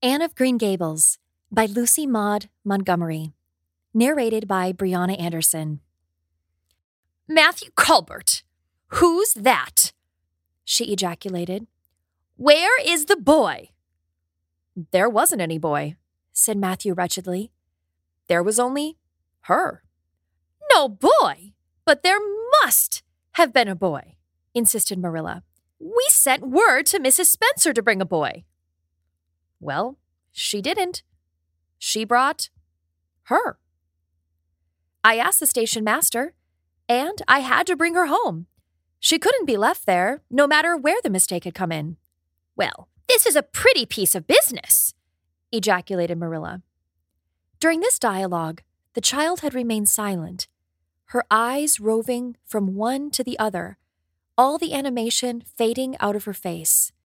Anne of Green Gables by Lucy Maud Montgomery. Narrated by Brianna Anderson. Matthew Colbert! Who's that? She ejaculated. Where is the boy? There wasn't any boy, said Matthew wretchedly. There was only her. No boy! But there must have been a boy, insisted Marilla. We sent word to Mrs. Spencer to bring a boy. Well, she didn't. She brought her. I asked the station master, and I had to bring her home. She couldn't be left there, no matter where the mistake had come in. Well, this is a pretty piece of business, ejaculated Marilla. During this dialogue, the child had remained silent, her eyes roving from one to the other, all the animation fading out of her face.